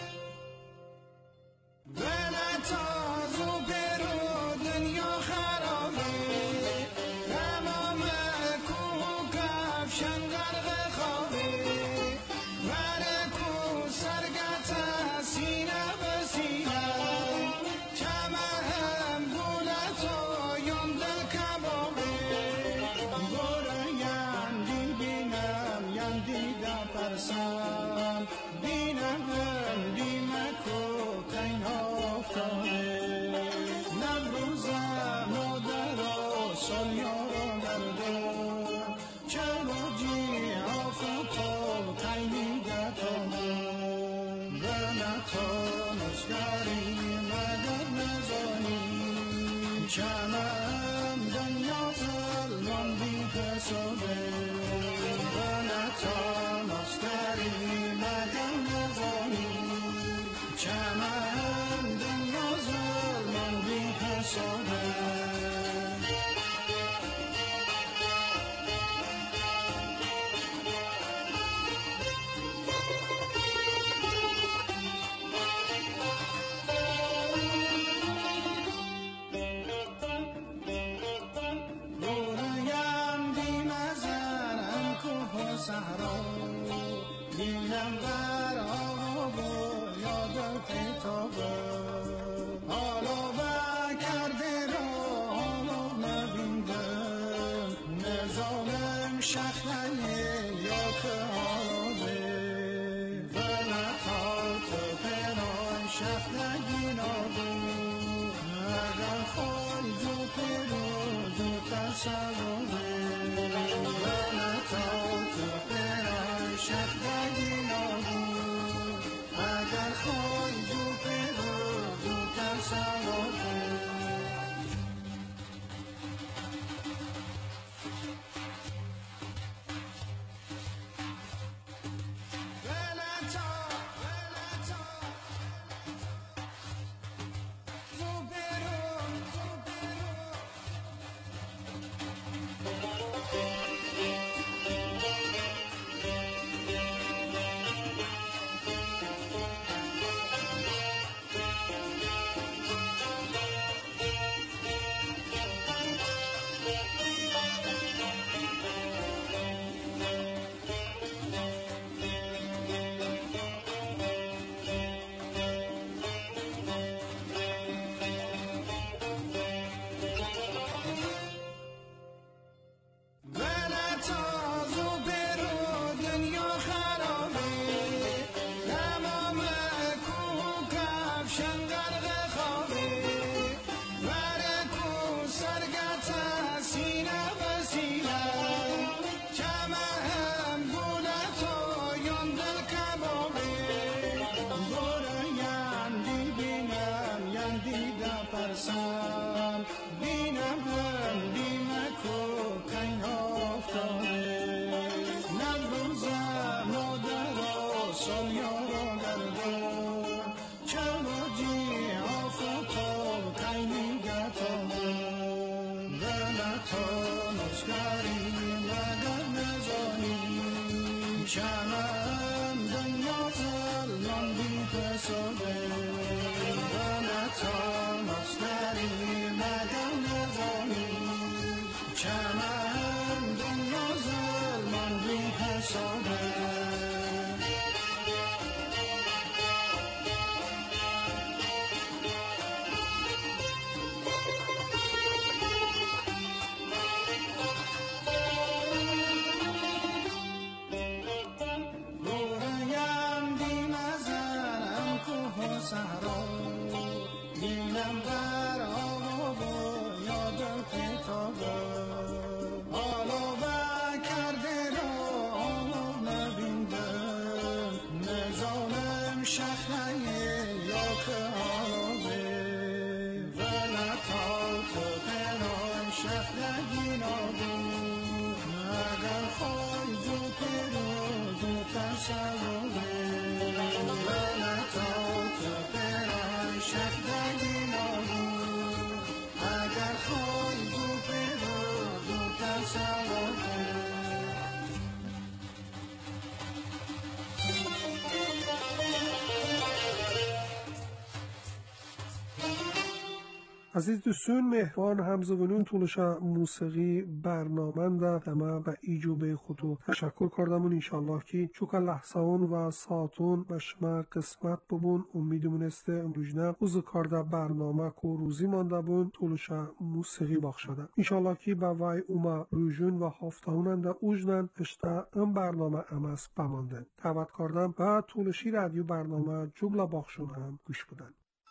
عزیز دوستان مهمان همزبانون طولش موسیقی برنامه در دمه و ایجوبه خودو تشکر کردمون. انشالله که چوکا لحظهون و ساعتون و شما قسمت ببون. امیدمون است امروزنه اوز کارده برنامه که روزی مانده بون طولش موسیقی باخشده. انشالله که با وای اوما روژون و هفتهونن در اوجنن اشتا ام برنامه امس بماندن. دعوت کردم و طولشی رادیو برنامه جبلا باخشون هم گوش بدن.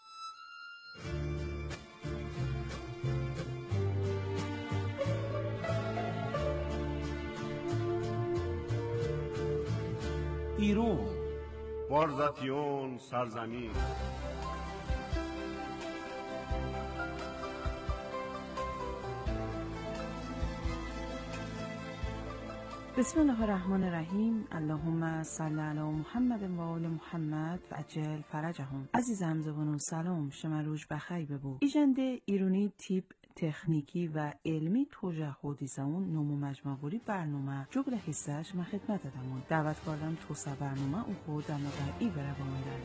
ایرون بارزاتیون سرزمین بسم الله الرحمن الرحیم. اللهم صل علی محمد و آل محمد و عجل فرجهم. عزیز همزبانان سلام، شما روز بخیر ببو. ایجنده ایرانی تیپ تکنیکی و علمی توجه حدیثمون نمو مجموعی برنامه جبل حسش ما خدمت دادمون. دعوت کردم توسع برنامه اون خود در نظر بره بامدن.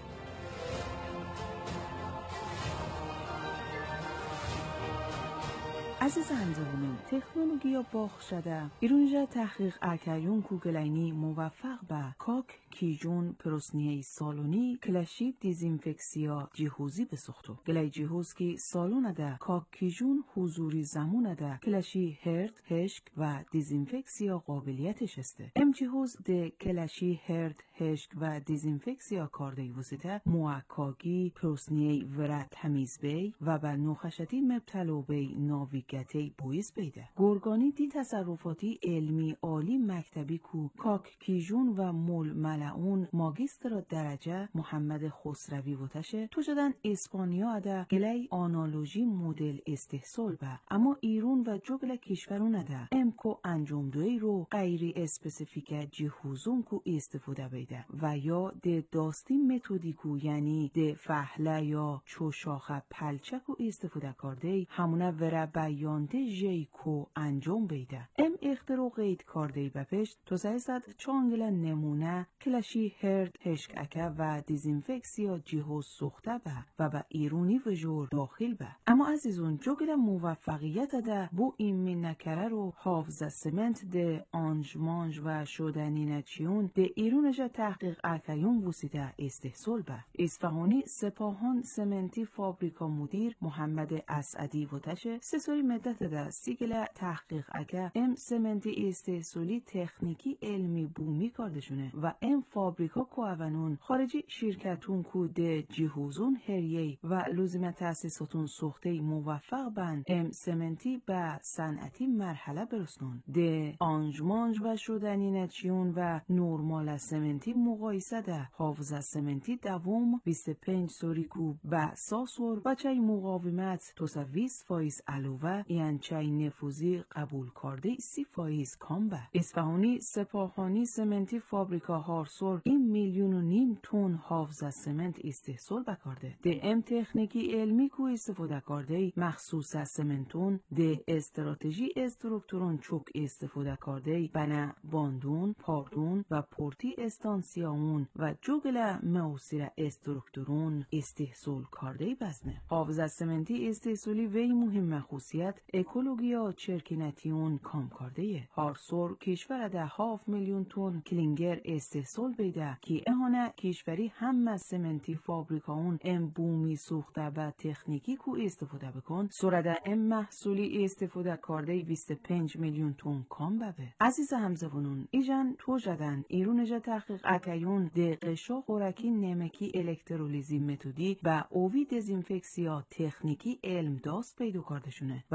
عزیز همزبانان، تکنولوژی یا باخ شده ایرونجا تحقیق اکیون کوگلینی موفق به کاک کیجون پروسنیه سالونی کلاشی دیزینفکسیا جیهوزی بسختو. گلی جیهوز کی سالون ده کاک کیجون حضوری زمون ده کلاشی هرد هشک و دیزینفکسیا قابلیتش استه. ام جیهوز ده کلاشی هرد هشک و دیزینفکسیا کارده وسیته موکاگی پروسنیه ورد تمیز بی و به نوخشتی مبتلو بی ناویگتی بویز بیده. گرگانی دی تصرفاتی علمی عالی مکتبی کو کاک کیجون و مول ملعون ماگیستر درجه محمد خسروی وتشه تو شدن اسپانیا اده گلی آنالوژی مدل استحصال به اما ایرون و جبل کشورون اده امکو انجام دوی رو غیری اسپسیفیک جیهوزون کو استفاده بیده و یا ده داستی متودیکو یعنی ده فحله یا چوشاخه پلچه کو استفاده کرده همونه وره بیانده جی کو انجام بیده. ام اختراع قید کرده بپشت تو سایزد چانگل نمونه کلاشی هرد هشک اکه و دیزینفکسیا جیهوز سخته به و به ایرونی و جور داخل به. اما عزیزون جوگل موفقیت ده بو این نکره رو حافظه سمنت ده آنج مانج و شدنی نچیون ده ایرونجا تحقیق اکیون وسیده استحصال به. اصفهانی سپاهان سمنتی فابریکا مدیر محمد اسعدی وتشه سسوری مدت ده سیگل تحقیق اکه ام سمنتی استحصالی تکنیکی علمی بومی کردشونه و ام فابریکا کوونون خارجی شرکتون کو ده جیهوزون هریه و لزوم تاسیساتون سخته موفق بند ام سمنتی به صنعتی مرحله برسنون. ده آنجمانج و شدنی نچیون و نورمال سمنتی مقایسه ده حافظه سمنتی دوم بیست و پنج سوری کو به ساسور و چای مقاومت توسا بیست فایز علاوه یعنی چای نفوذی قبول کرده سی فایز کام به. اصفهانی سپاهانی سمنتی فابریکا هارسور این میلیون و نیم تن حافظه سمنت استحصال بکرده. ده ام تکنیکی علمی کو استفاده کرده مخصوص سمنتون ده استراتژی استرکتورون چوک استفاده کرده بنا باندون پاردون و پورتی استانسیاون و جوگل موسیر استرکتورون استحصال کرده بزنه. حافظه سمنتی استحصالی وی مهم خصوصیت اکولوژیا چرکینتیون کام کرده. هارسور کشور ده هاف میلیون تن کلینگر استحصال بیده که اهانه کشوری هم از سمنتی فابریکاون ام بومی سوخته و تکنیکی کو استفاده بکن سرده ام محصولی استفاده کرده بیست و پنج میلیون تن کام ببه. عزیز همزبانون ایجان تو جدن ایرونجا تحقیق اکیون ده قشا خورکی نمکی الکترولیزی متودی و اووی دزینفکسیا تکنیکی علم داست پیدا کردشونه و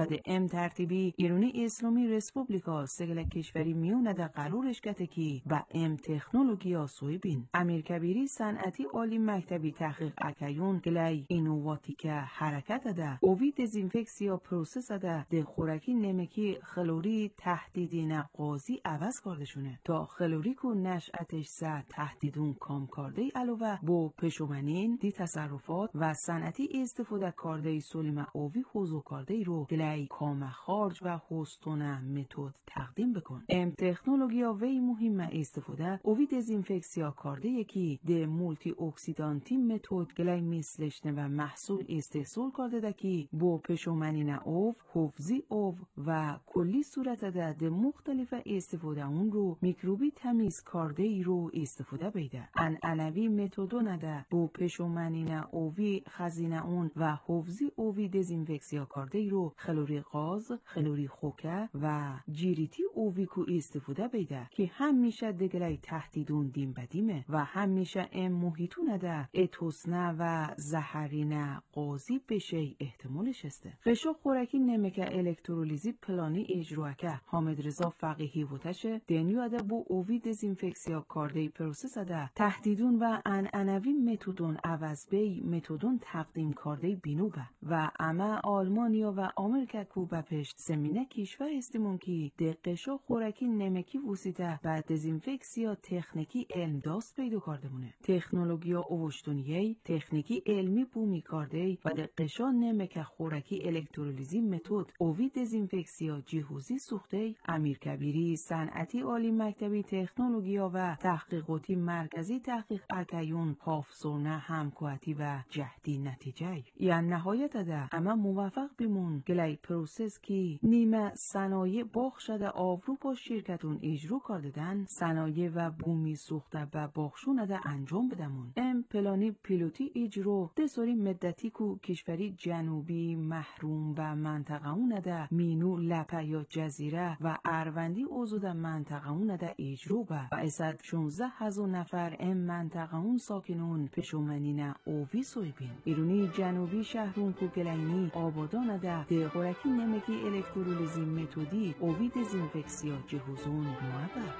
و ده ام ترتیبی ایرانی اسلامی رسپوبلیکا سگل کشوری میونه ده قرورش کته کی و ام تکنولوژی آسوی بین امیر کبیری صنعتی عالی مکتبی تحقیق اکیون گلی اینوواتیک حرکت ده اووی دزینفکسیا پروسس ده ده خورکی نمکی خلوری تهدیدی نقاضی عوض کردشونه تا خلوری کو نشأتش سه تهدیدون کام کرده علاوه بو پشومنین دی تصرفات و صنعتی استفاده کرده سولیم اووی حوزو کرده رو گلی کام خارج و هستونه متد تقدیم بکن ام تکنولوژی وی مهم استفاده اووی دزینفکسیا کرده یکی ده مولتی اکسیدانتی متد گلی مثلشنه و محصول استحصال کرده دکی بو پشومنین اوف حفظی اوف و کلی صورت ده ده مختلف استفاده اون رو میکروبی تمیز کرده ای رو استفاده بیده ان انوی متدو نده بو پشومنین اووی خزینه اون و حفظی اووی دزینفکسیا کرده ای رو خلوری غاز خلوری خوکه و جیریتی اووی کو استفاده بیده که هم میشه دگلی تهدیدون دیم بدیمه و هم میشه ام محیطو نده اتوسنه و زهرینه قاضی بشه احتمالش استه قشو خورکی نمکه الکترولیزی پلانی اجروکه حامد رضا فقیهی وتشه دنیو ده بو اووی دزینفکسیا کرده پروسس ده تهدیدون و ان انوی متدون عوض بی متدون تقدیم کرده بینوبه و اما آلمانیا و آمریکا کو بپشت زمینه کشور استیمون کی دقشو خورکی نمکی وسیده و دزینفکسیا تکنیکی علم داست پیدا کرده مونه تکنولوژی اوشتونیه تکنیکی علمی بومی کرده و دقشو نمک خورکی الکترولیزی متد اووی دزینفکسیا جهوزی سوخته امیر کبیری صنعتی عالی مکتبی تکنولوژی و تحقیقاتی مرکزی تحقیق اکیون حافظونه همکواتی و جهدی نتیجه یعنی نهایت ده اما موفق بیمون گلی پروسس کی نیمه صنایع باخ شده آورو با شرکتون اجرو کردن صنایع و بومی سوخته و باخشون ده انجام بدمون ام پلانی پیلوتی اجرو دسوری مدتی کو کشوری جنوبی محروم و منطقه اون ده مینو لپه یا جزیره و اروندی اوزو ده منطقه اون ده اجرو با و ازد شونزده هزار نفر ام منطقه اون ساکنون پشومنین اووی سویبین ایرونی جنوبی شهرون کو گلینی آبادان ده ده غورکی نمکی الکترولیزی متودی اووی دزینفکسیا جهوزون موبر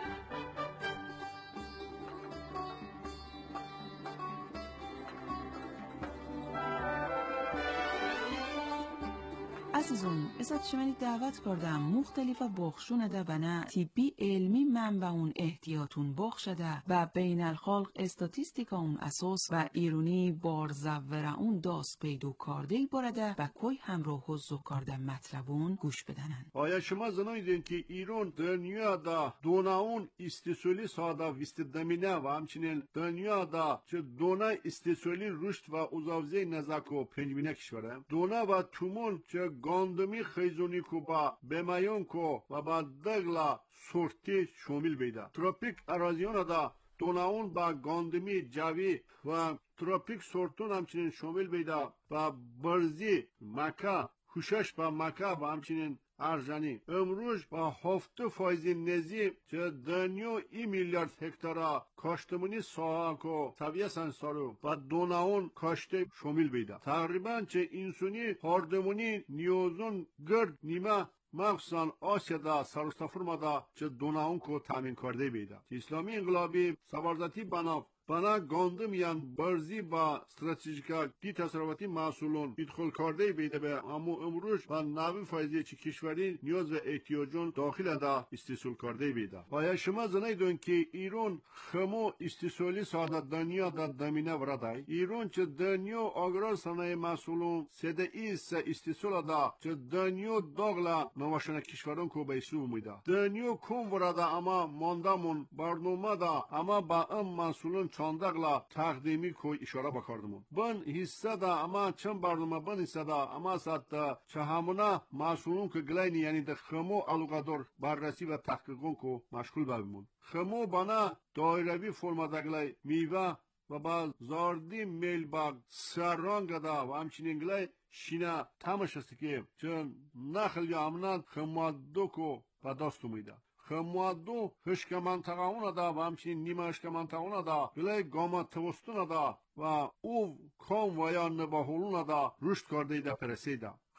عزیزون ازت شمانی دعوت کردم مختلف باخشون ده بنا تیبی علمی منبعون احتیاطون باخ شده و بین الخلق استاتیستیکا اون اساس و ایرونی بارزوره اون داست پیدو کرده بارده و کوی همراه حضو کرده مطلبون گوش بدنن آیا شما زنایدین که ایران دنیا دا دوناون استیسولی سادا ویستدامینه و همچنین دنیا دا چه دونا استیسولی رشد و اوزاوزه نزاکو پنجمینه کشوره دونا و تومون چه گاندمی خیزونی کو با بمایون کو و با دگلا سورتی شامل بیده تروپیک ارازیون دا دوناون با گاندمی جاوی و تروپیک سورتون همچنین شامل بیده و برزی مکا خوشش با مکا و همچنین ارجانی امروز با هفت فایزی نزی چه دنیا ای میلیارد هکتارا کاشتمونی ساها کو سویه سنسارو و دوناون کاشته شامل بیده تقریبا چه انسانی هاردمونی نیوزون گرد نیمه مخصوصا آسیادا سروستافرمادا چه دوناون کو تامین کرده بیده اسلامی انقلابی سوارزاتی بناف بنا گاندم یان برزی با استراتژیکا دی تصرفاتی محصولون ادخال کرده بیده به اما امروز با نوی فایزی چی کشوری نیاز و احتیاجون داخل دا استحصال کرده بیده و شما زنیدون که ایران خمو استحصالی ساده دنیا دا دمینه ورده ایران چه دنیا آگرار صنایع محصولون سده ایست استحصال دا چه دنیا داغلا نواشن کشورون کو بیسو میده دنیا کم ورده اما ماندامون برنامه دا اما با ام محصولون چاندقلا تقدیمی کوی اشاره بکردمون بن حصه دا اما چند برنامه بن حصه دا اما ساعت چه همونا محصولون که گلینی یعنی ده خمو علوقادور بررسی و تحقیقون کو مشغول ببیمون خمو بنا دایروی فرما دگلای میوه و با زاردی میل با سرانگ دا و همچنین گلای شینا تمش است که چون نخل یا امنان خمادو کو با داستو میده خمادو هشک منطقه اونا دا و همچنین نیمه هشک منطقه اونا دا گلای گاما توستونا دا و او کام و یا نباهولونا دا رشد کرده دا پرسیده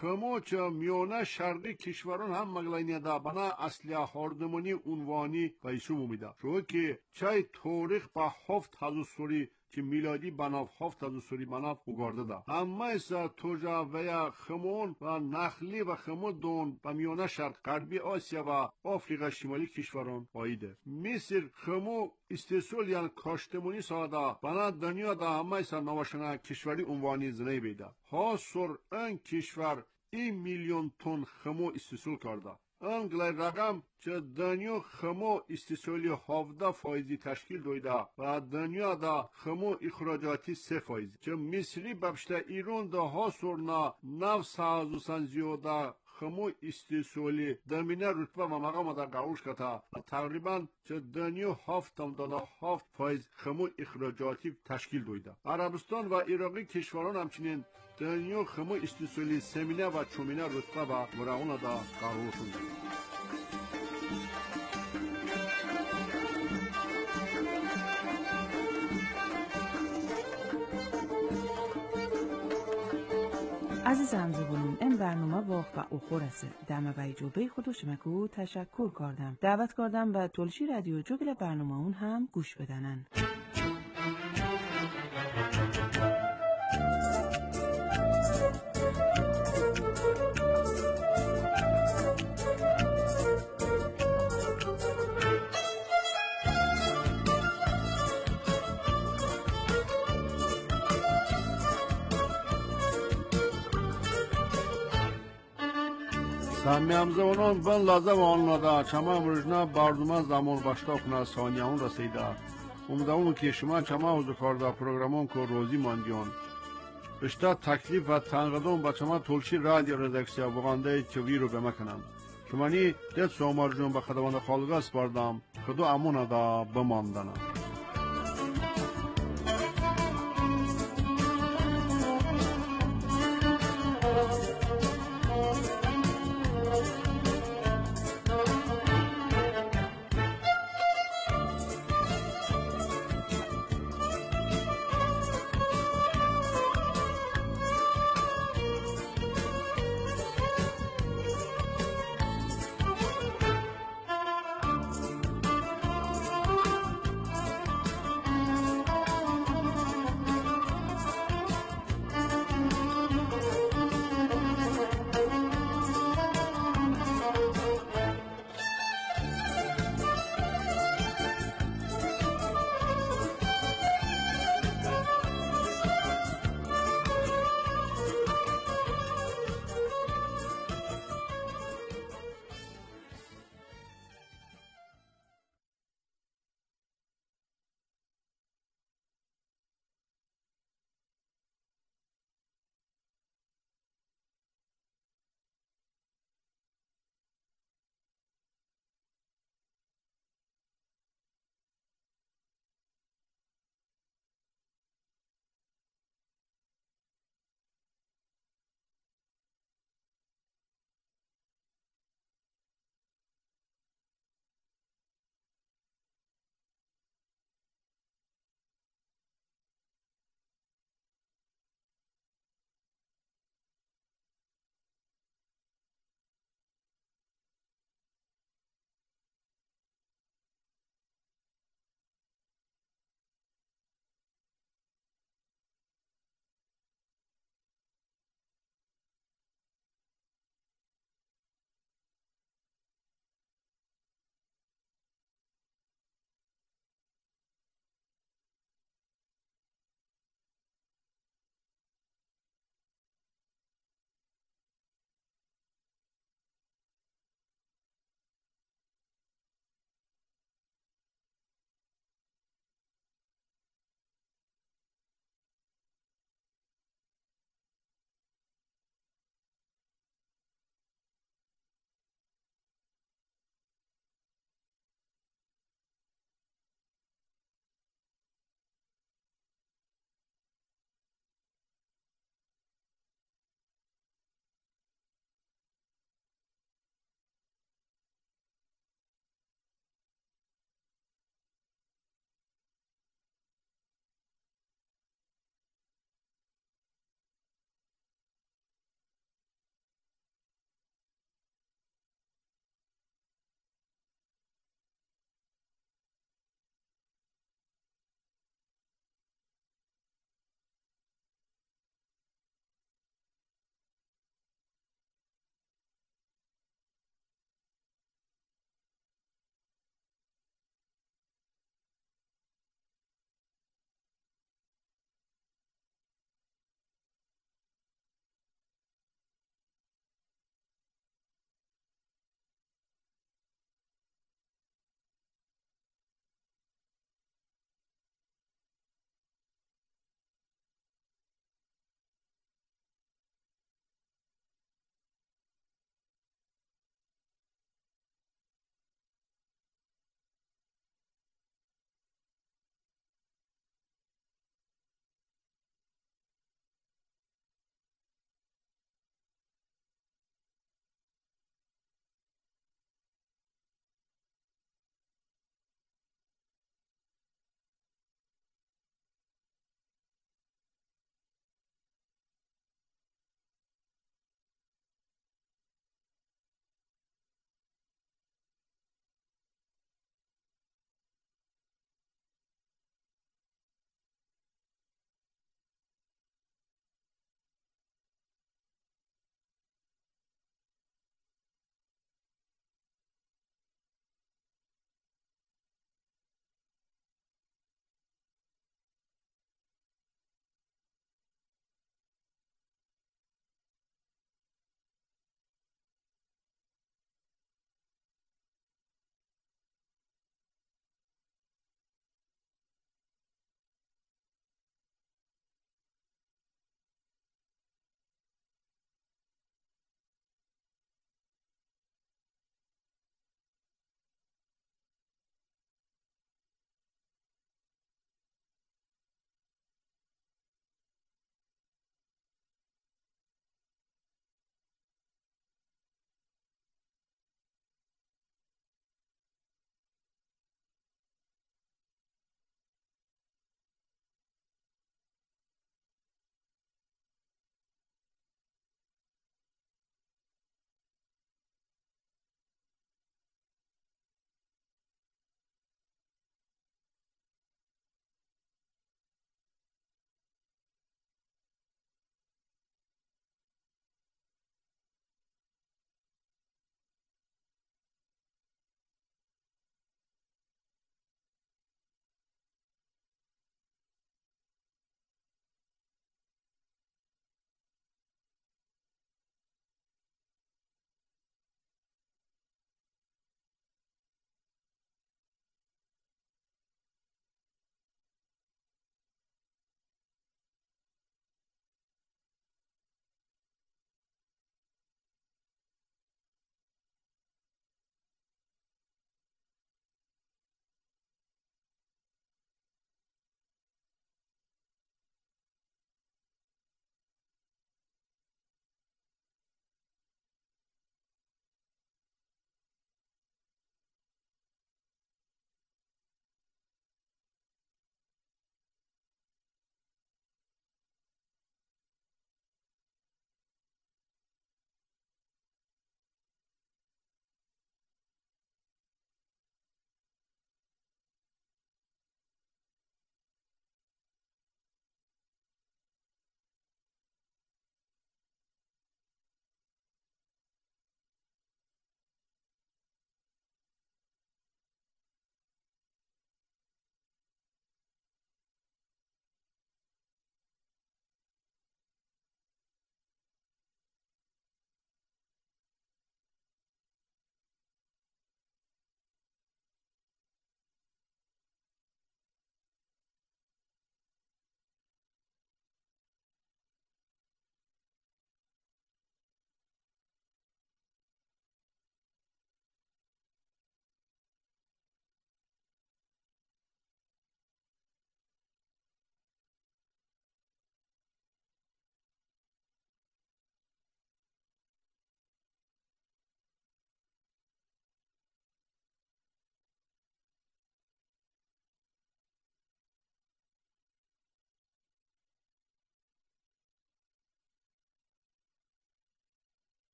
خمو چه میونه شرقی کشوران هم مگلینه دا بنا اصلی هاردمونی عنوانی و ایسو مومیده شو که چای تاریخ با هفت هزار سوری که میلادی بناف هفت هزار سوری بناف اگارده دا اما ایسا توجا و یا خمون و نخلی و خمون دون و میونه شرق غربی آسیا و آفریقا شمالی کشوران آیده مصر خمو استیسول یعنی کاشتمونی ساده بنا دنیا دا همه ایسا نوشنه کشوری عنوانی زنه بیده ها سر این کشور این میلیون تن خمو استیسول کرده انگلای رقم چه دنیا خمو استیسولی هفده فایزی تشکیل دویده و دنیا دا خمو اخراجاتی سه فایزی چه مصری ببشته ایران دا ها سرنا نو سازوسان زیاده خمو استیسولی دمینه رتبه و مقام دا قروش کتا تقریبا چه دنیا هفت هم داده هفت فایز خمو اخراجاتی تشکیل دویده عربستان و عراقی کشوران همچنین دنیا خمو استیسولی سمینه و چومینه رتبه و مراونه دا قروشون دویده عزیزم زبونم این برنامه واقع و اخور است دم و ایجوبه خودو شمکو تشکر کردم دعوت کردم و تلشی رادیو جو بله برنامه اون هم گوش بدنن سمی همزمانان بن لازم آنلاده چما مرجنا بردومه زمان باشتا کنه ثانیهون رسیده امیدوارم که شما چما حضور کرده پروگرامان که روزی ماندیون اشتا تکلیف و تنقیدون با چما تلشی رادیو ردکسیا بغانده چوی رو بمکنم شمانی دید سومار جون به خدوان خالگاه سپردم خدو امونه دا بماندنم